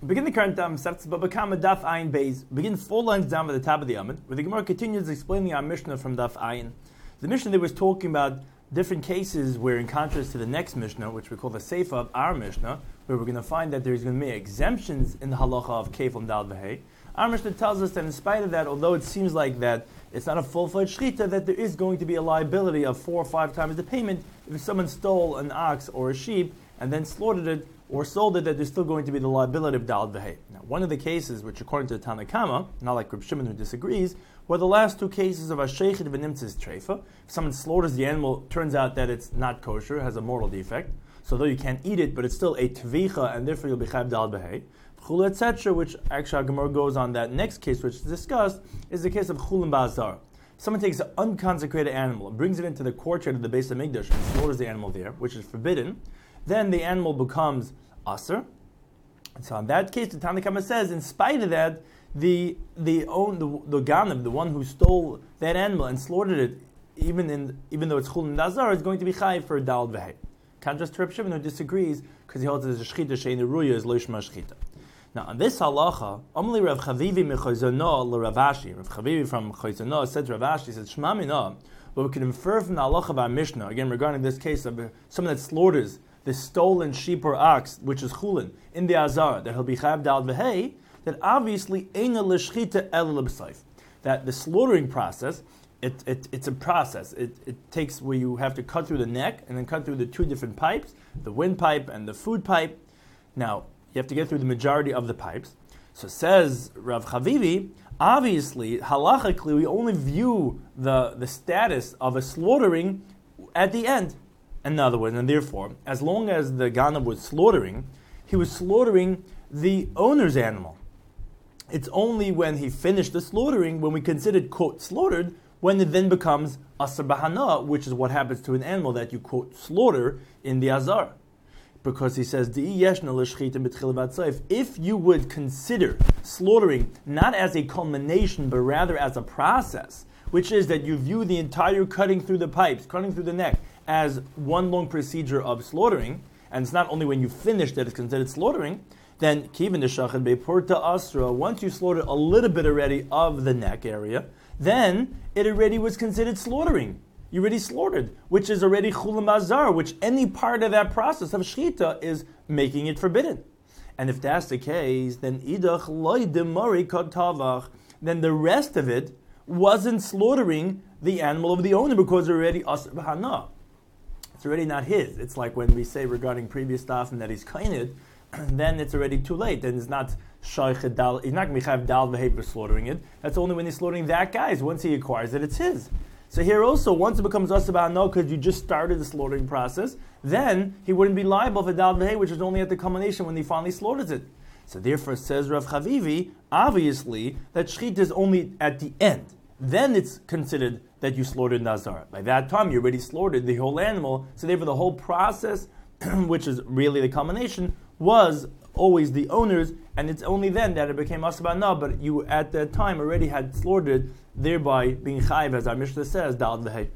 Begin the current Masechtas Baba Kama Daf Ayin Beis. Begin 4 lines down at the top of the Amud, where the Gemara continues explaining our Mishnah from Daf Ayin. The Mishnah there was talking about different cases where, in contrast to the next Mishnah, which we call the Seifa of our Mishnah, where we're going to find that there's going to be exemptions in the halacha of Kefil Dal V'Hei. Our Mishnah tells us that in spite of that, although it seems like that it's not a full-fledged shechita, that there is going to be a liability of 4 or 5 times the payment if someone stole an ox or a sheep and then slaughtered it or sold it, that there's still going to be the liability of Dal V'Hei. Now, one of the cases, which according to the Tanna Kama, not like Reb Shimon who disagrees, were the last 2 cases of Asheichid v'Nimtzis Treifa. If someone slaughters the animal, turns out that it's not kosher, has a mortal defect, so though you can't eat it, but it's still a tvicha, and therefore you'll be chayv Dal V'Hei. Chul, etc., which actually Gemara goes on that next case, which is discussed, is the case of Chulin Ba'azar. Someone takes an unconsecrated animal and brings it into the courtyard of the Beis HaMikdash and slaughters the animal there, which is forbidden. Then the animal becomes aser. So in that case, the Tanna Kama says, in spite of that, the ganav, the one who stole that animal and slaughtered it, even though it's chulin dazar, is going to be chayiv for Dal V'Hei. Contrast to Reb Shimon who disagrees because he holds that the shechita she'ein ruya is lo shma shechita. Now on this halacha, Amli Rav Chavivi mechoyzono l'Rav Ashi. Rav Chavivi from Choyzono said to Rav Ashi, he said, Shema mina, what we can infer from the halacha of our Mishnah, again regarding this case of someone that slaughters the stolen sheep or ox, which is chulin, in the azar, that he'll be chayav Dal V'Hei, that obviously eina l'shchita el l'b'sayf. That the slaughtering process, it's a process. It takes where you have to cut through the neck and then cut through the 2 different pipes, the windpipe and the food pipe. Now, you have to get through the majority of the pipes. So says Rav Chavivi, obviously, halachically, we only view the status of a slaughtering at the end. In other words, and therefore, as long as the ganav was slaughtering, he was slaughtering the owner's animal. It's only when he finished the slaughtering, when we consider it, quote, slaughtered, when it then becomes asar b'hana, which is what happens to an animal that you, quote, slaughter in the azar. Because he says, if you would consider slaughtering not as a culmination, but rather as a process, which is that you view the entire cutting through the pipes, cutting through the neck, as one long procedure of slaughtering, and it's not only when you finish that it's considered slaughtering, then kivin deshachad beporta asra, once you slaughtered a little bit already of the neck area, then it already was considered slaughtering. You already slaughtered, which is already chulam bazar, which any part of that process of shechita is making it forbidden. And if that's the case, then idach loy demari kod tavach, then the rest of it wasn't slaughtering the animal of the owner because it's already asr b'hana. It's already not his. It's like when we say regarding previous stuff and that he's kained, then it's already too late. Then it's not shaychet dal. He's not going to be chayav Dal V'Hei for slaughtering it. That's only when he's slaughtering that guy's. Once he acquires it, it's his. So here also, once it becomes asr b'hana because you just started the slaughtering process, then he wouldn't be liable for Dal V'Hei, which is only at the culmination when he finally slaughters it. So therefore, says Rav Chavivi, obviously that shechita is only at the end. Then it's considered that you slaughtered Nazar. By that time, you already slaughtered the whole animal. So therefore, the whole process, which is really the culmination, was always the owner's, and it's only then that it became asr b'hana, but you at that time already had slaughtered, thereby being chayiv, as our Mishnah says, Dal V'Hei.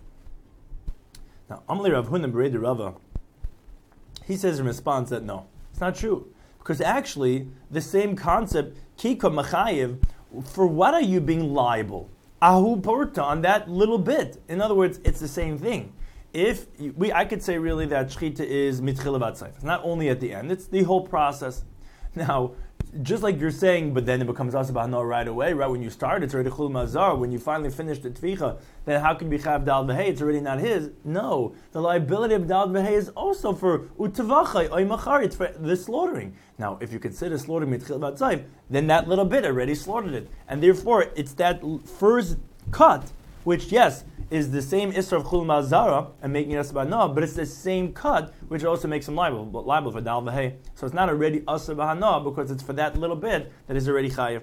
Now, Amli Rav Huna Berei Rava, he says in response that no, it's not true. Because actually, the same concept, kika machayiv, for what are you being liable? Ahu porta, on that little bit. In other words, it's the same thing. I could say really that shechita is mitchila b'atzayf. It's not only at the end; it's the whole process. Now, just like you're saying, but then it becomes asr b'hana right away. Right when you start, it's already chul mazar. When you finally finish the tvicha, then how can you be chayav Dal V'Hei? It's already not his. No, the liability of Dal V'Hei is also for utavachai oy machar. It's for the slaughtering. Now, if you consider slaughtering mitchila b'atzayf, then that little bit already slaughtered it, and therefore it's that first cut, which yes, is the same isra of chul mazara and making it asr b'hana, but it's the same cut which also makes him liable for Dal V'Hei. So it's not already asr b'hana because it's for that little bit that is already chayiv.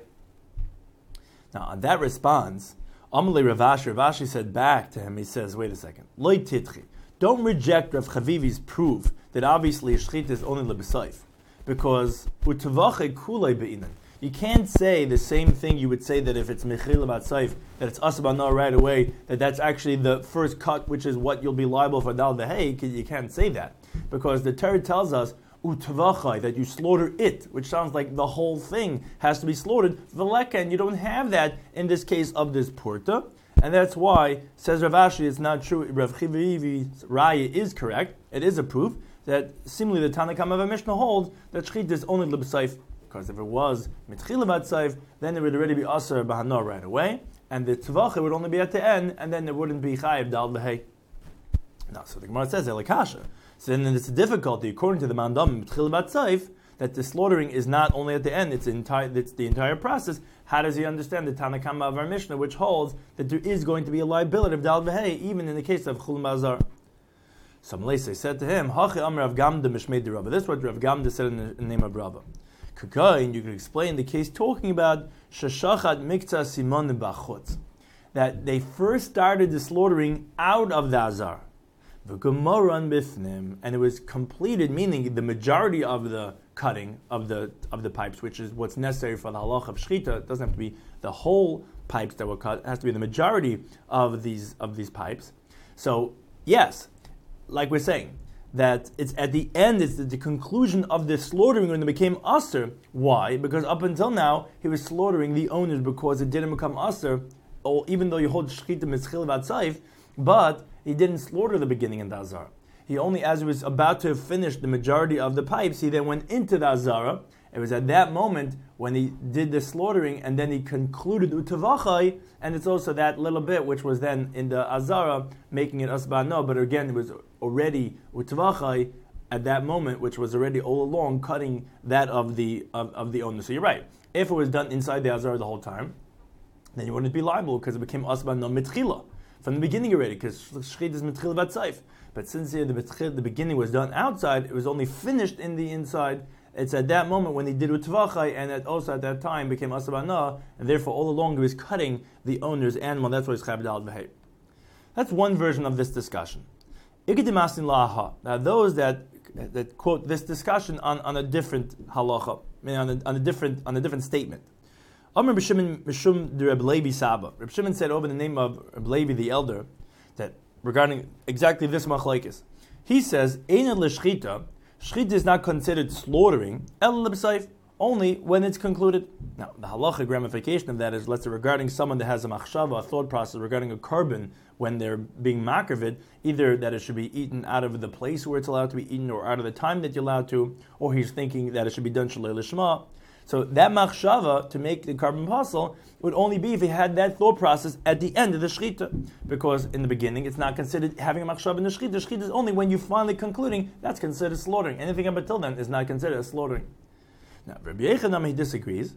Now on that response, Amalei Rav Ashi said back to him, he says, wait a second, loy titchi, don't reject Rav Chavivi's proof that obviously shechita is only lebesayf, because utavache kulei be'inan. You can't say the same thing you would say that if it's mechila b'atzayf, that it's asr b'hana right away, that's actually the first cut, which is what you'll be liable for Dal V'Hei. You can't say that. Because the Torah tells us, utvachai, that you slaughter it, which sounds like the whole thing has to be slaughtered, v'leka, and you don't have that in this case of this purta, and that's why, says Rav Ashi, it's not true. Rav Chivivi's raya is correct. It is a proof that similarly the Tanakh of Mishnah holds that shchita is only l'b'seif, because if it was mitchila b'seif, then it would already be aser b'hana right away, and the tvacha would only be at the end, and then it wouldn't be chayiv dal b'hei. Now, so the Gemara says elikasha. So then it's a difficulty, according to the Mandam mitchila b'seif, that the slaughtering is not only at the end; it's the entire process. How does he understand the Tanakh of our Mishnah, which holds that there is going to be a liability of dal b'hei, even in the case of chulin b'azar? So Melese said to him, Hachi Amr Rav Gamda Mishmei de Rabba. This is what Rav Gamda said in the name of Rabba. Kakain, you could explain the case talking about Shashachat Mikta Simon Bachutz, that they first started the slaughtering out of the Azar. V'Gemoran Bifnim, and it was completed, meaning the majority of the cutting of the pipes, which is what's necessary for the halach of shchita. It doesn't have to be the whole pipes that were cut; it has to be the majority of these pipes. So yes, like we're saying, that it's at the end, it's the conclusion of the slaughtering when it became aser. Why? Because up until now, he was slaughtering the owners because it didn't become aser, or even though you hold shchita mitzchil v'atzaif, but he didn't slaughter the beginning in the azara. He only, as he was about to finish the majority of the pipes, he then went into the azara. It was at that moment when he did the slaughtering, and then he concluded utavachai, and it's also that little bit which was then in the azara, making it asbano, but again it was already utavachai at that moment, which was already all along cutting that of the owner. So you're right. If it was done inside the azara the whole time, then you wouldn't be liable because it became asbano mitchila from the beginning already, because shchit is mitchila vatzaif. But since the beginning was done outside, it was only finished in the inside. It's at that moment when he did utvachai, and also at that time became asabana, and therefore all along he was cutting the owner's animal. That's why it's chayav dal b'hei. That's one version of this discussion. Now those that quote this discussion on a different halacha, on a different statement. Amr B'Shimon Mishum de Reb Levi Saba. Reb Shimon said over the name of Reb Levi the elder that regarding exactly this machlekes, he says Einad l'shchita. Shchita is not considered slaughtering, only when it's concluded. Now, the halachic ramification of that is, let's say, regarding someone that has a machshava, a thought process regarding a carbon when they're being makarvid, either that it should be eaten out of the place where it's allowed to be eaten, or out of the time that you're allowed to, or he's thinking that it should be done shalei lishma. So that machshava, to make the carbon puzzle, would only be if he had that thought process at the end of the shchita. Because in the beginning, it's not considered having a machshava in the shchita. The shchita is only when you finally concluding, that's considered slaughtering. Anything up until then is not considered as slaughtering. Now, Rabbi Yechonam, he disagrees.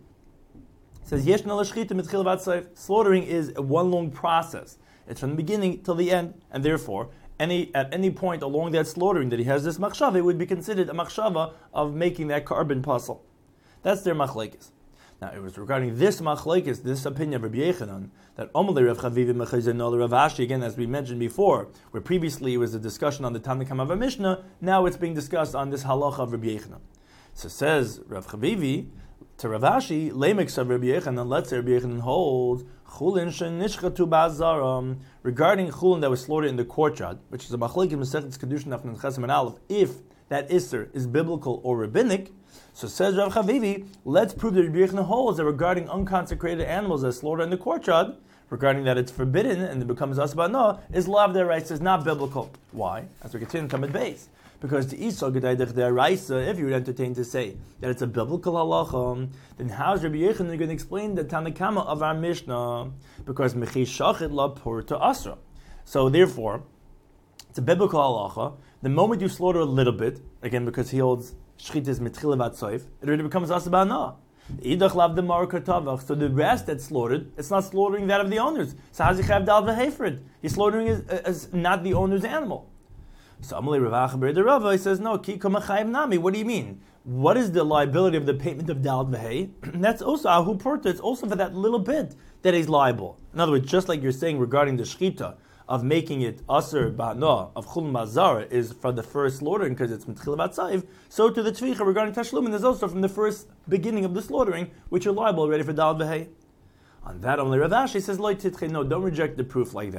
He says, Yesh na l'shchita mitchil v'atzaif. Slaughtering is a one long process. It's from the beginning till the end, and therefore, at any point along that slaughtering that he has this machshava, it would be considered a machshava of making that carbon puzzle. That's their machlekes. Now, it was regarding this machlekes, this opinion of Rabbi Yechanan, that Omalei Rav Chavivi Mechazenol Rav Ashi, again, as we mentioned before, where previously it was a discussion on the Tanakh of Mishnah, now it's being discussed on this halacha of Rabbi Yechanan. So says Rav Chavivi to Rav Ashi, Leimeks of Rabbi Yechanan, let's say Rabbi Yechanan holds, Chulin shenishchatu ba'azaram, regarding chulin that was slaughtered in the courtyard, which is a machlekes Masechet Kedushin of Chesem and Aleph, if that Isser is biblical or rabbinic. So says Rav Chavivi, let's prove that Rabbi Yechanan holds that regarding unconsecrated animals that are slaughtered in the courtyard, regarding that it's forbidden and it becomes asbana, is lav deraisa, is not biblical. Why? As we continue to come at base. Because the Isra Gedai deraisa, if you would entertain to say that it's a biblical halacha, then how is Rabbi Yechanan going to explain the Tanakama of our Mishnah? Because mechi shachit la purta asra. So therefore, it's a biblical halacha. The moment you slaughter a little bit, again because he holds shchita is mitchila vatzaif, it already becomes asabana. Idach lav the markatavach. So the rest that's slaughtered, it's not slaughtering that of the owners. So how's he chayav dal v'hefred? He's slaughtering as not the owner's animal. So Amalei Rav Achaber the Rava, he says, no, ki kamachayev nami. What do you mean? What is the liability of the payment of dal v'hei? That's also ahu purta. It's also for that little bit that he's liable. In other words, just like you're saying regarding the shchita of making it aser ba'na of chulin mazara is for the first slaughtering because it's mitchil vatzaif, so to the tvicha regarding tashlumin is also from the first beginning of the slaughtering, which are liable already for dal v'hei. On that, only Rav Ashi says, no, don't reject the proof like that.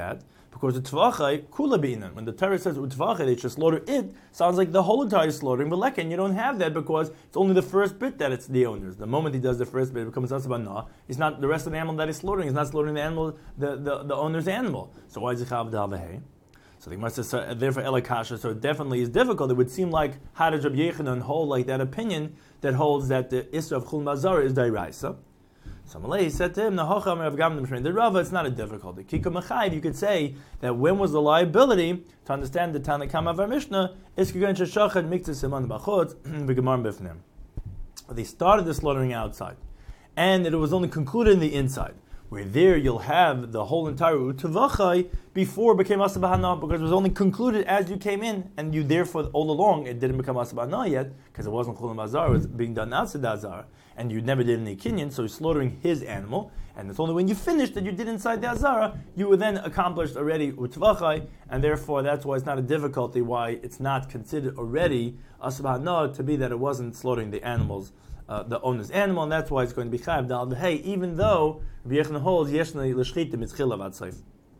Because utvachai kula beinan. When the Torah says utvachai, they should slaughter it, sounds like the whole entire slaughtering. But lekin, you don't have that because it's only the first bit that it's the owner's. The moment he does the first bit, it becomes asabana. It's not the rest of the animal that he's slaughtering. He's not slaughtering the animal, the owner's animal. So why is it chav d'alvehei? So the Gemara says, therefore elakasha. So it definitely is difficult. It would seem like how does Rabbi Yechanan hold like that opinion that holds that the isra of chul mazara is dairaisa. So Malay said to him, the Rava, it's not a difficulty. Kika Mechayiv, you could say that when was the liability, to understand the Tanakam of our Mishnah, is Kigan Sheshachad Mikta Siman Bachot, V'Gemar Bifnim. They started the slaughtering outside, and it was only concluded in the inside. Where there you'll have the whole entire Utavachai before it became Asabahana, because it was only concluded as you came in, and you therefore all along it didn't become Asabahana yet, because it wasn't Chulam Azar, it was being done outside the Azar, and you never did any Kinyan, so you're slaughtering his animal, and it's only when you finished that you did inside the Azara, you were then accomplished already Utavachai, and therefore that's why it's not a difficulty, why it's not considered already Asabahana to be that it wasn't slaughtering the animals, the owner's animal, and that's why it's going to be chayav dal v'hei, even though Rabbi Yechanan holds yeshna l'shchita mitzchila vad seif.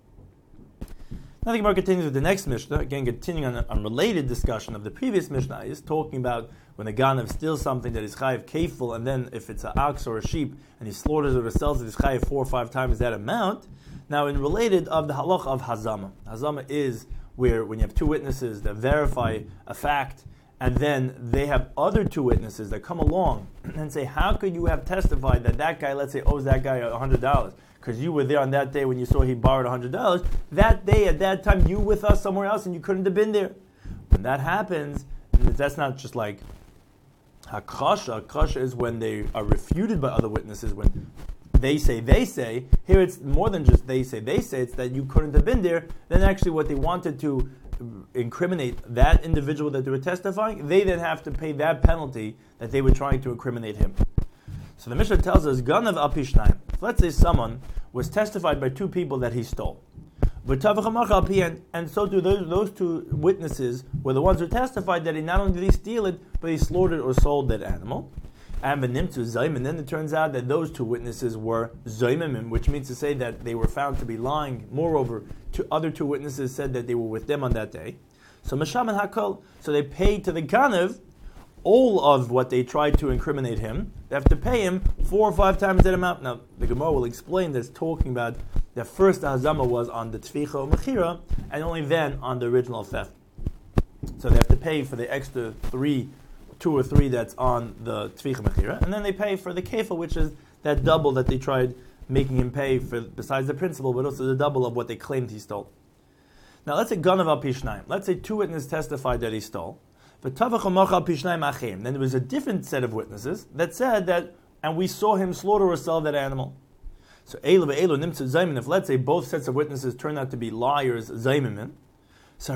Now the Gemara continues with the next Mishnah, again continuing on a related discussion of the previous Mishnah, is talking about when a ganav steals something that is chayav kefil, and then if it's an ox or a sheep, and he slaughters it or sells it, he's chayav 4 or 5 times that amount. Now in related of the halach of hazama. Hazama is where when you have 2 witnesses that verify a fact, and then they have other 2 witnesses that come along and say, how could you have testified that that guy, let's say, owes that guy $100? Because you were there on that day when you saw he borrowed $100. That day, at that time, you were with us somewhere else and you couldn't have been there. When that happens, that's not just like hakasha. Hakasha is when they are refuted by other witnesses, when they say. Here it's more than just they say. It's that you couldn't have been there. Then actually what they wanted to incriminate that individual that they were testifying, they then have to pay that penalty that they were trying to incriminate him. So the Mishnah tells us, Ganav al pi shnayim. Let's say someone was testified by 2 people that he stole. And so do those 2 witnesses were the ones who testified that he not only did he steal it, but he slaughtered or sold that animal. And then it turns out that those 2 witnesses were zoymimim, which means to say that they were found to be lying. Moreover, other 2 witnesses said that they were with them on that day. So Masham and Hakol, so they paid to the Ganav all of what they tried to incriminate him. They have to pay him 4 or 5 times that amount. Now, the Gemara will explain that it's talking about that first the Hazama was on the Tficha or Mechira, and only then on the original theft. So they have to pay for the extra 2 or 3 that's on the Tficha Mechira, and then they pay for the Kefil, which is that double that they tried making him pay for, besides the principal, but also the double of what they claimed he stole. Now let's say Ganav al pi shnayim. Let's say 2 witnesses testified that he stole. Then there was a different set of witnesses that said that, and we saw him slaughter or sell that animal. So if let's say both sets of witnesses turn out to be liars, zaymimin, so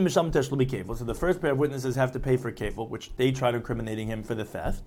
the first pair of witnesses have to pay for kefil, which they tried incriminating him for the theft.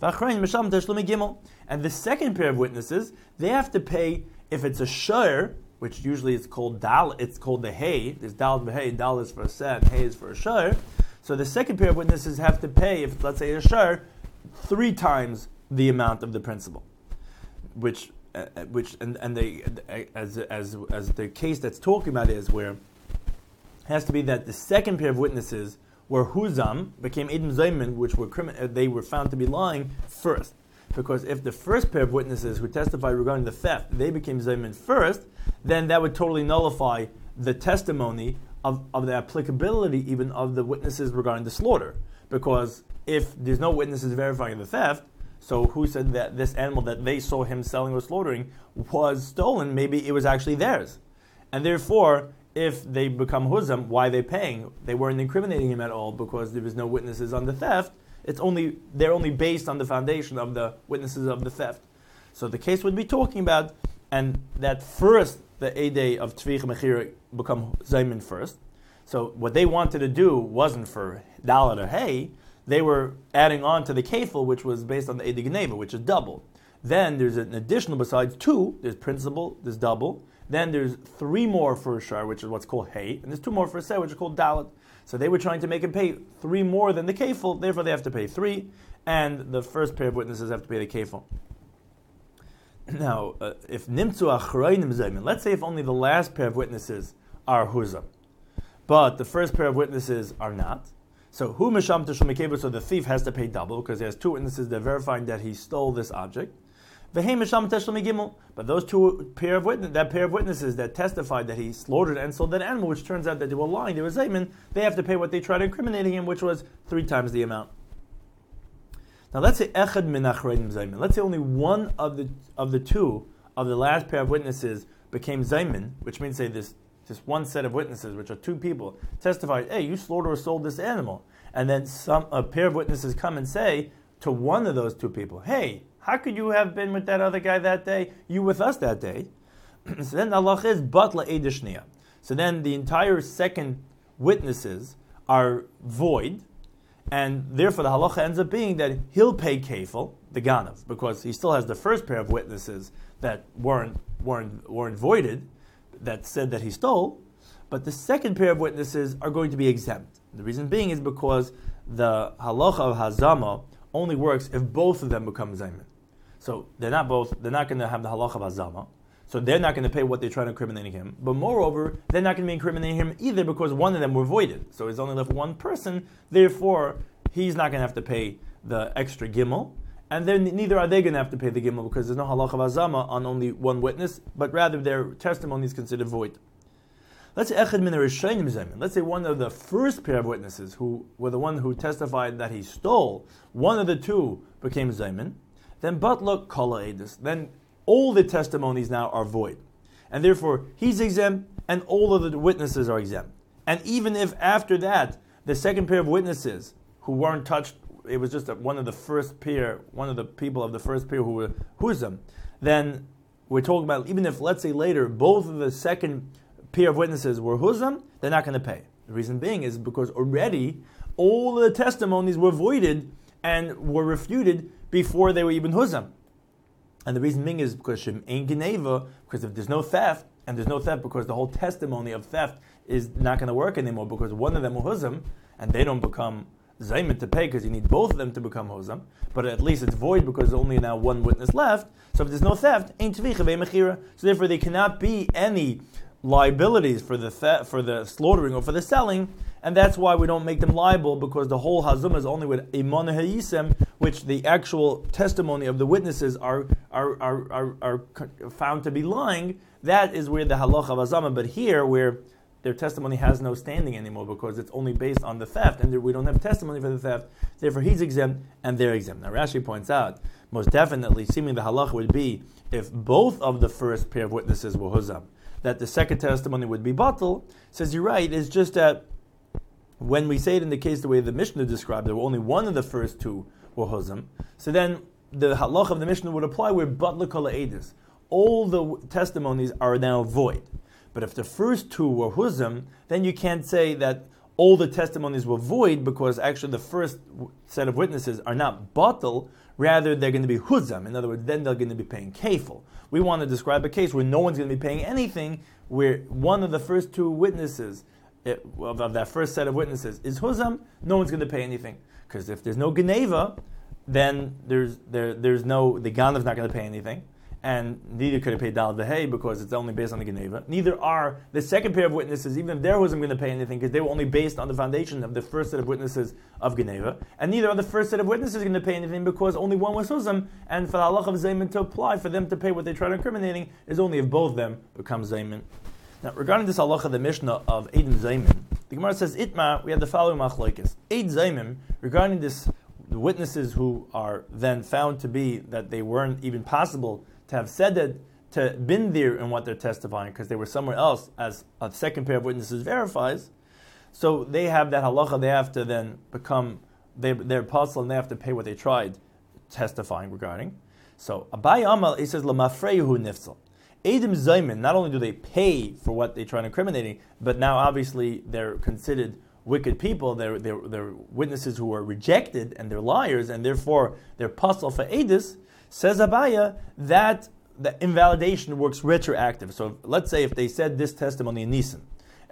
And the second pair of witnesses, they have to pay if it's a shayr, which usually is called dal, it's called the hay. There's dal b'hay, dal is for a set, hay is for a shayr. So the second pair of witnesses have to pay, if let's say a shayr, 3 times the amount of the principal, which they as the case that's talking about is where it has to be that the second pair of witnesses were huzam, became edim zaymin, which were they were found to be lying first. Because if the first pair of witnesses who testified regarding the theft, they became zaymin first, then that would totally nullify the testimony of the applicability even of the witnesses regarding the slaughter. Because if there's no witnesses verifying the theft, so who said that this animal that they saw him selling or slaughtering was stolen? Maybe it was actually theirs. And therefore, if they become huzam, why are they paying? They weren't incriminating him at all because there was no witnesses on the theft. They're only based on the foundation of the witnesses of the theft. So the case would be talking about, and that first, the Eidei of Tvich Mechira become Zaymin first. So what they wanted to do wasn't for Dalet or Hay, they were adding on to the Kefil, which was based on the Eidei Gneva, which is double. Then there's an additional, besides 2, there's principal, there's double. Then there's 3 more for a shar, which is what's called Hay, and there's 2 more for a set, which is called Dalet. So they were trying to make him pay 3 more than the Kefil, therefore they have to pay 3, and the first pair of witnesses have to pay the Kefil. Now, if Nimtzu Achrayim Zaymin, let's say if only the last pair of witnesses are huzam, but the first pair of witnesses are not. So who misham teshul mekeva? So the thief has to pay double because he has two witnesses that are verifying that he stole this object. V'hei misham teshul megimel. But those pair of witnesses that testified that he slaughtered and sold that animal, which turns out that they were lying, they were zayman, they have to pay what they tried incriminating him, which was 3 times the amount. Now let's say echad min achreinim zayman. Let's say only one of the two of the last pair of witnesses became zayman, which means say this one set of witnesses, which are 2 people, testified, hey, you slaughtered or sold this animal. And then a pair of witnesses come and say to one of those 2 people, hey, how could you have been with that other guy that day? You with us that day. So then Allah is batla edishniya. So then the entire second witnesses are void, and therefore the halacha ends up being that he'll pay kefil, the ganav, because he still has the first pair of witnesses that weren't voided, that said that he stole, but the second pair of witnesses are going to be exempt. The reason being is because the halacha of hazama only works if both of them become zayman. So they're not going to have the halacha of hazama, so they're not going to pay what they try to incriminate him, but moreover, they're not going to be incriminating him either because one of them were voided. So he's only left one person, therefore he's not going to have to pay the extra gimel, and then neither are they going to have to pay the gimel because there's no halacha of hazama on only one witness, but rather their testimony is considered void. Let's say echad min rishonim zayman. Let's say one of the first pair of witnesses who were the one who testified that he stole, one of the 2 became zayman. Then batla kala edus. Then all the testimonies now are void, and therefore he's exempt, and all of the witnesses are exempt. And even if after that the second pair of witnesses who weren't touched, it was just one of the first pair, one of the people of the first pair who were huzam, then we're talking about even if, let's say later, both of the second pair of witnesses were huzam, they're not going to pay. The reason being is because already all the testimonies were voided and were refuted before they were even huzam. And the reason being is because shem ein geneva, because if there's no theft, and there's no theft because the whole testimony of theft is not going to work anymore because one of them were huzam, and they don't become zayman to pay because you need both of them to become hozam, but at least it's void because there's only now one witness left. So if there's no theft, ain't tvicha ve'mechira. So therefore there cannot be any liabilities for the for the slaughtering or for the selling, and that's why we don't make them liable, because the whole hazum is only with iman hayisem, which the actual testimony of the witnesses are found to be lying. That is where the halacha of hazama. But here, where their testimony has no standing anymore because it's only based on the theft, and we don't have testimony for the theft, therefore he's exempt and they're exempt. Now Rashi points out, most definitely, seeming the halacha would be, if both of the first pair of witnesses were huzam, that the second testimony would be batal. Says you're right, it's just that when we say it in the case the way the Mishnah described, there were only one of the first 2 were huzam, so then the halacha of the Mishnah would apply where batla kol ha'edus. All the testimonies are now void. But if the first 2 were huzam, then you can't say that all the testimonies were void, because actually the first set of witnesses are not batal, rather they're going to be huzam. In other words, then they're going to be paying kefil. We want to describe a case where no one's going to be paying anything, where one of the first 2 witnesses, of that first set of witnesses, is huzam, no one's going to pay anything. Because if there's no geneva, then there's no, the ganav's not going to pay anything. And neither could have paid Dal V'Hei because it's only based on the Geneva. Neither are the second pair of witnesses, even if there wasn't going to pay anything, because they were only based on the foundation of the first set of witnesses of Geneva. And neither are the first set of witnesses going to pay anything because only one was Huzam, and for the halach of Zayman to apply, for them to pay what they tried incriminating, is only if both of them become Zayman. Now, regarding this halach of the Mishnah of Eidim Zayman, the Gemara says, Itma, we have the following machlokes. Eid Zayman, regarding this, the witnesses who are then found to be that they weren't even possible to have said that, to been there in what they're testifying, because they were somewhere else, as a second pair of witnesses verifies. So they have that halacha, they have to then become, they're apostle, and they have to pay what they tried testifying regarding. So Abai Amal, he says, Lamafrehu nifsal. Eidim Zayman, not only do they pay for what they tried incriminating, but now obviously they're considered wicked people, they're witnesses who are rejected, and they're liars, and therefore they're apostle for Eidus. Says Abaya that the invalidation works retroactive. So let's say if they said this testimony in Nisan,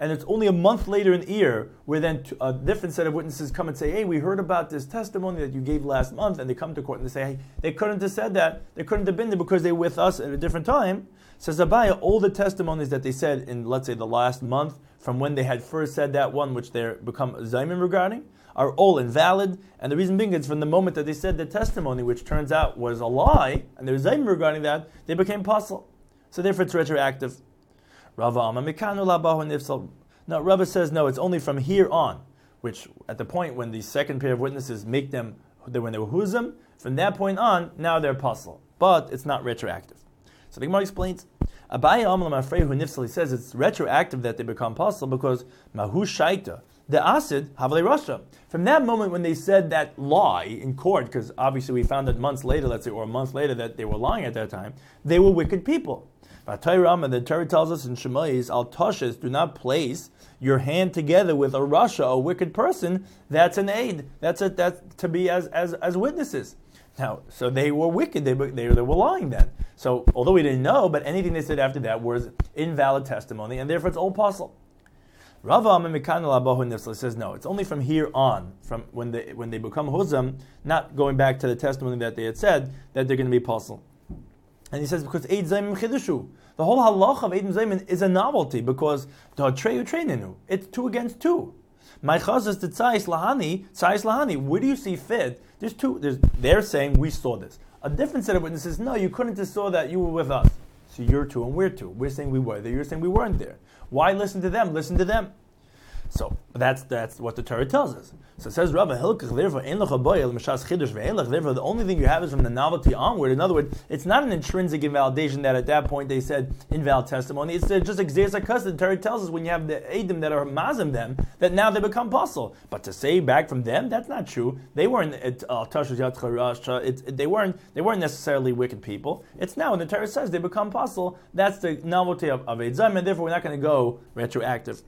and it's only a month later in Iyar where then a different set of witnesses come and say, hey, we heard about this testimony that you gave last month, and they come to court and they say, hey, they couldn't have said that, they couldn't have been there because they were with us at a different time. Says Abaya, all the testimonies that they said in, let's say, the last month, from when they had first said that one, which they're become Zayman regarding, are all invalid, and the reason being is from the moment that they said the testimony, which turns out was a lie, and they were Zayman regarding that, they became puzzle. So therefore it's retroactive. Rava Amma Mikanu Labahu Nifsal. No, Rava says no, it's only from here on, which at the point when the second pair of witnesses make them, when they were Huzim, from that point on, now they're puzzle. But it's not retroactive. So the Gemara explains, Abaye Amalam Afrehu Nifsal, he says it's retroactive that they become puzzle because Mahu Shaita, the Asid, Havale Rasha. From that moment when they said that lie in court, because obviously we found that months later, let's say, or a month later, that they were lying at that time, they were wicked people. And the Torah tells us in Shemais, Al Toshes, do not place your hand together with a Rasha, a wicked person. That's an aid. That's to be as witnesses. Now, so they were wicked. They were lying then. So although we didn't know, but anything they said after that was invalid testimony, and therefore it's all possible. Rava Abahu says no. It's only from here on, from when they become huzam, not going back to the testimony that they had said that they're going to be possible. And he says because Eid Zayim Chidushu, the whole halacha of Eid Zayim is a novelty because it's 2 against 2. My chazas the tzayis lahani. Where do you see fit? They're saying we saw this. A different set of witnesses, no, you couldn't have saw that, you were with us. So you're 2 and we're 2. We're saying we were there. You're saying we weren't there. Why listen to them? Listen to them. So that's what the Torah tells us. So it says, Rabbi Hilkach, therefore, the only thing you have is from the novelty onward. In other words, it's not an intrinsic invalidation that at that point they said invalid testimony. It's just exercise custom. The Torah tells us when you have the Eidim that are mazim them, that now they become puzzle. But to say back from them, that's not true. They weren't they weren't necessarily wicked people. It's now when the Torah says they become puzzle, that's the novelty of Eid Zayim, and therefore we're not going to go retroactive.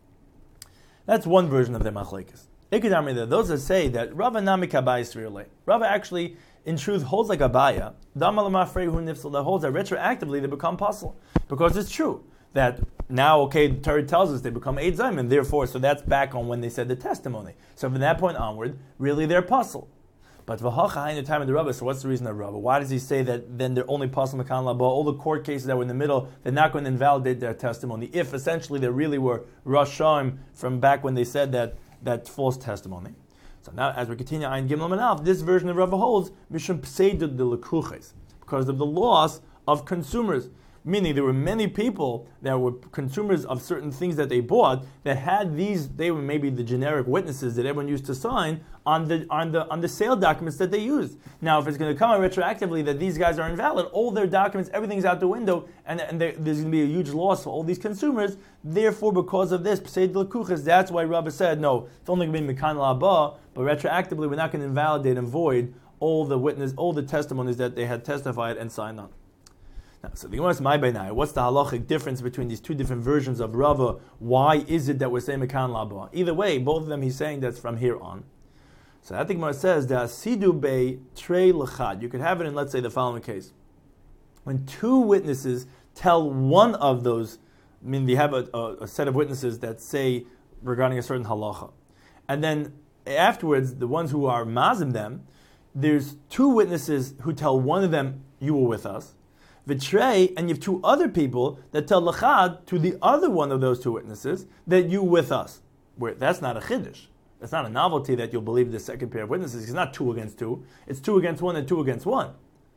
That's one version of the machlekes. Those that say that Rava Nami Kabaya Svirle. Rava actually, in truth, holds like Abaya. That holds that retroactively they become puzzle. Because it's true that now, okay, the Torah tells us they become Eid Zayim, and therefore, so that's back on when they said the testimony. So from that point onward, really they're puzzle. But v'hacha in the time of the Rava, so what's the reason of Rava? Why does he say that then they're only puzzle mekan laba? All the court cases that were in the middle, they're not going to invalidate their testimony if essentially they really were Rashaim from back when they said that false testimony. So now, as we continue, Ayin Gimel Manaf, this version of Rava holds mishum pseidud de lekuches, because of the loss of consumers. Meaning there were many people that were consumers of certain things that they bought that had these, they were maybe the generic witnesses that everyone used to sign on the sale documents that they used. Now, if it's going to come out retroactively that these guys are invalid, all their documents, everything's out the window, and there's going to be a huge loss for all these consumers. Therefore, because of this, Pseid L'Kuches, that's why Rabbi said, no, it's only going to be Mekan La'aba, but retroactively we're not going to invalidate and void all the testimonies that they had testified and signed on. So the Gemara is my beinai. What's the halachic difference between these two different versions of Rava? Why is it that we're saying Mekan Laba? Either way, both of them he's saying that's from here on. So that the Gemara says that Sidu Bei Trei L'chad. You could have it in, let's say, the following case. When 2 witnesses tell one of those, I mean, they have a set of witnesses that say regarding a certain halacha. And then afterwards, the ones who are mazim them, there's 2 witnesses who tell one of them, you were with us. V'trei, and you have 2 other people that tell l'chad to the other one of those 2 witnesses that you with us. Where that's not a chiddush. That's not a novelty that you'll believe the second pair of witnesses. It's not 2 against 2. It's 2 against 1 and 2 against 1.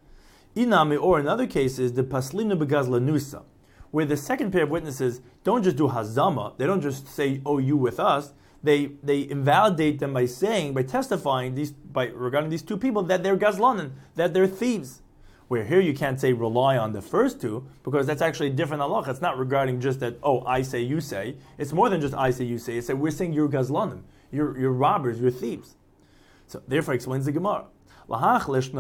Inami, or in other cases, the paslinu begazlanusa, where the second pair of witnesses don't just do hazama. They don't just say, "Oh, you with us." They invalidate them by testifying regarding these 2 people that they're gazlanin, that they're thieves. Where here you can't say rely on the first 2, because that's actually a different halacha. It's not regarding just that, oh, I say, you say. It's more than just I say, you say. It's that we're saying you're gazlanim. You're robbers, you're thieves. So therefore explains the Gemara. According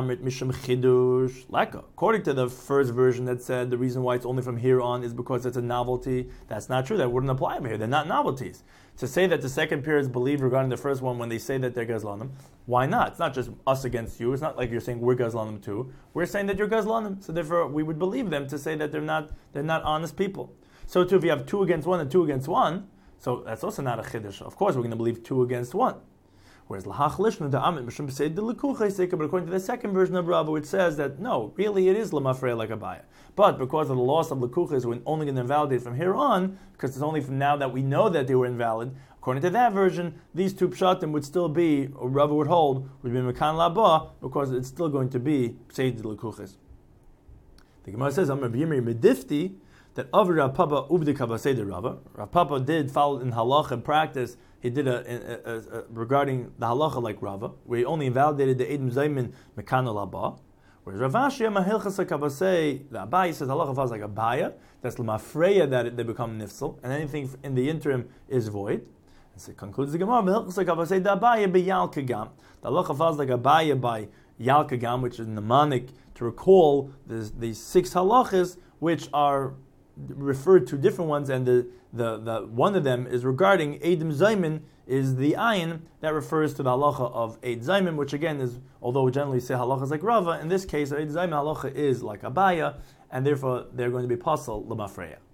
to the first version that said the reason why it's only from here on is because it's a novelty, that's not true. That wouldn't apply here. They're not novelties. To say that the second periods believe regarding the first one when they say that they're gazlanim, why not? It's not just us against you. It's not like you're saying we're gazlanim too. We're saying that you're gazlanim. So therefore we would believe them to say that they're not honest people. So too, if you have 2 against 1 and 2 against 1, so that's also not a chiddush. Of course, we're going to believe 2 against 1. Whereas lahach lishnu da'amit mishum b'seid delikucha seika, but according to the second version of Rava, which says that no, really it is lamafreya like Abaya. But because of the loss of lekuchas, we're only going to invalidate from here on, because it's only from now that we know that they were invalid. According to that version, these 2 pshatim would still be, or Rava would hold, would be mekan laba, because it's still going to be b'seid delikuchas. The Gemara says, Amar b'yimri medifti, that of Rav Papa ubdika b'seid Rava. Rav Papa did follow in halacha and practice. He did a regarding the halacha like Rava, where he only invalidated the Eidim Zaymin Mekano Laba. Whereas Rav Ashi Mahilchas Kabasei, the Abaye says halacha falls like Abaya. That's L'mafreya that they become nifsal, and anything in the interim is void. And so it concludes the Gemara, Mahilchas Kabasei the Abaye be Yalkagam. The halacha falls like Abaya by Yalkagam, which is mnemonic to recall these 6 halachas, which are referred to different ones, and the one of them is regarding Eidim Zaymin, is the ayin that refers to the halacha of Eid Zaymin, which again is, although we generally say halacha is like Rava, in this case Eid Zaymin halacha is like Abaya, and therefore they're going to be pasal l'mafreya.